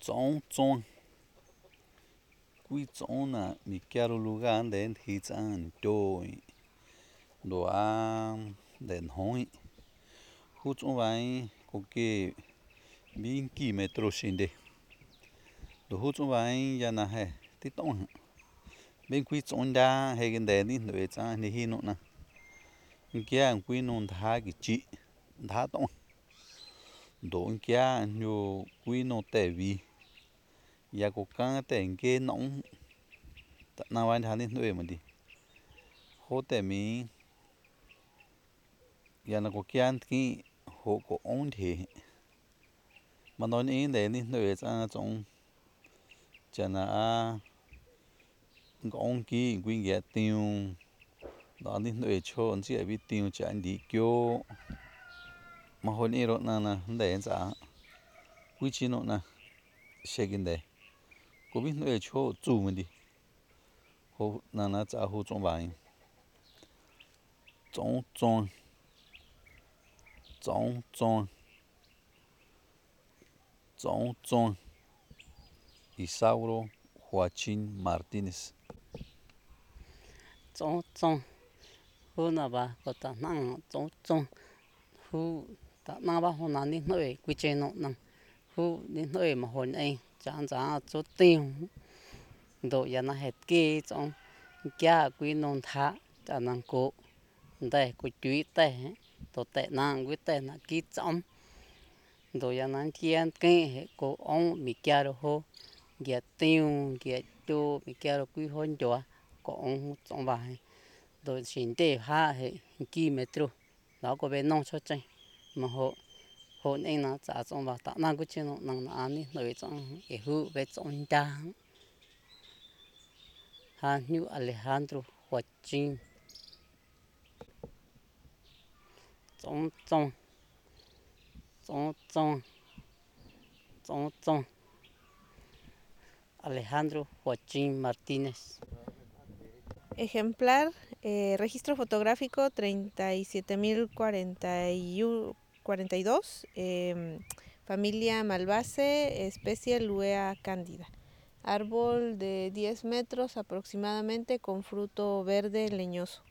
Tsón tsón quy tsón nè mi kiaro lugar để thì chán đôi đồ ăn để hỏi hút tsón vai có cái bin metro xin đi đồ hút tsón vai ya na hè tí tông bên quy tsón đa hay cái để đi đuổi chán thì hi nọ nè kia quy nôn thá cái chị thá tông đồ kia nhiều quy nô tệ vì ya có cá tệ cái nóng nào anh thằng đi nuôi mà đi hỗ tệ mi ya nó có kian cái hộ có ổn thì mà nói in để đi nuôi ra trong cho nó có ổn kỹ quy nghĩa tiêu đó đi nuôi cho anh chị biết tiêu cho anh đi kêu mà hồi này rồi nè để ra quy chi nó nè sẽ cái đấy có biết nuôi cho chủ mình đi hộ nè trả hộ trong vài trong trong trong trong trong trong Isauro Joaquín Martínez Trong trong hu na ba có ta năng trong trong hu ta năng ba hu na đi nuôi quy chế nó năng hu đi nuôi mà hồi ấy chẳng chẳng cho tiền đồ ya na hết kia trong kia quy nông thá ta năng cố đây có chuối tệ đồ tệ năng quy tệ là kí trong đồ ya na kia cái có ông mi kia rồi hô kia tiêu kia tiêu mi kia rồi quy hôn cho có ông trong bài rồi xin để ha hệ metro đó có bên nông cho chơi mà họ họ nên là trả trong và tạo năng cái chuyện nó năng ăn đi rồi trong cái hữu về trong ta ha như Alejandro Joaquín trong trong trong trong trong trong Alejandro Joaquín Martínez. Ejemplar, registro fotográfico 37.042, familia Malvaceae, especie Luea cándida. Árbol de 10 metros aproximadamente con fruto verde leñoso.